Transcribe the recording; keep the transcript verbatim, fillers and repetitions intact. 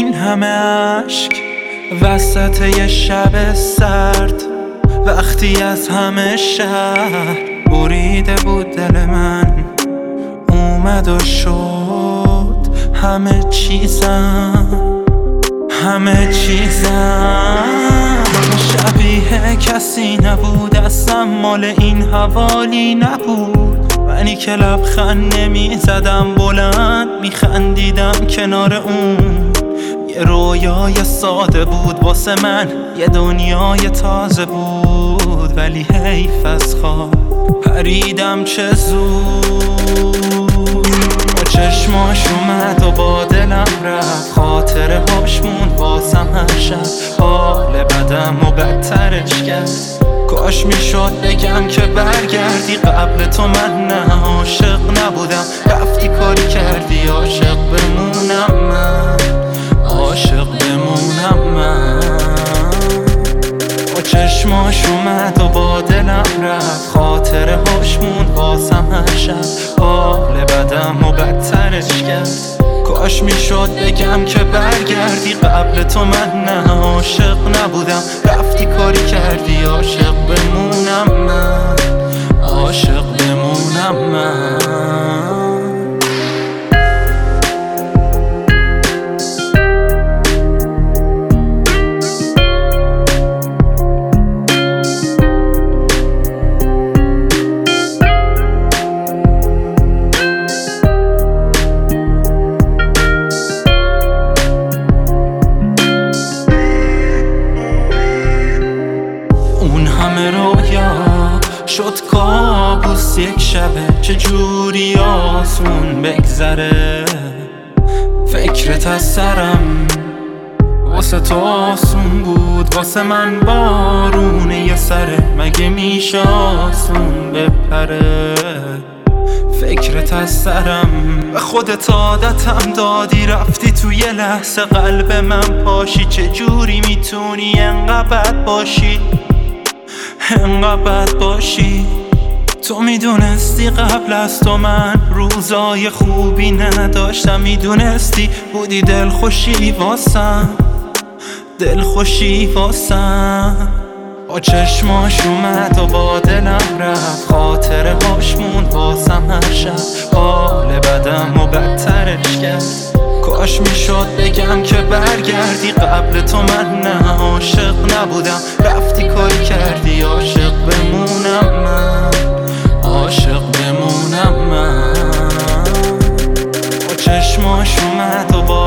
این همه عشق وسط یه شب سرد، وقتی از همه شهر بریده بود دل من، اومد و شد همه چیزم، همه چیزم شبیه کسی نبود، اصلا مال این حوالی نبود. منی که لبخند نمی زدم بلند، می خندیدم کنار اون. یه رویای ساده بود واسه من، یه دنیای تازه بود، ولی حیف از خواب پریدم چه زود. با چشماش اومد و با دلم رفت، خاطره هاش موند واسم هر شب، حال بدم و بدترش کرد. کاش میشد بگم که برگردی، قبل تو من نه عاشق نبودم، رفتی کاری کردی عاشق بمونم من، عاشق بمونم من. با چشماش اومد و با دلم رفت، خاطره هاش موند واسم هر شب، حال بدم و بدترش کرد. کاش میشد بگم که برگردی، قبل تو من نه عاشق نبودم، رفتی کاری کردی عاشق بمونم من، عاشق بمونم من. شد کابوس یک شبه، چجوری آسون بگذره. فکرت از سرم واسه تو آسون بود، واسه من بارونه یه سره، مگه میشه آسون بپره. فکرت از سرم و خودت عادتم دادی، رفتی تو یه لحظه قلب من پاشی. چجوری میتونی انقدر بد باشی، انقدر بد باشی؟ تو میدونستی قبل از تو من روزای خوبی نداشتم، میدونستی بودی دل خوشی واسم، دل خوشی واسم. با چشماش اومد و با دلم رفت، خاطره هاش موند واسم هر شب، حال بدم و بدترش کرد. کاش میشد بگم که برگردی، قبل تو من نه عاشق نبودم، رفتی کاری کردی عاشق بمونم من، عاشق بمونم من. با چشماش اومد و با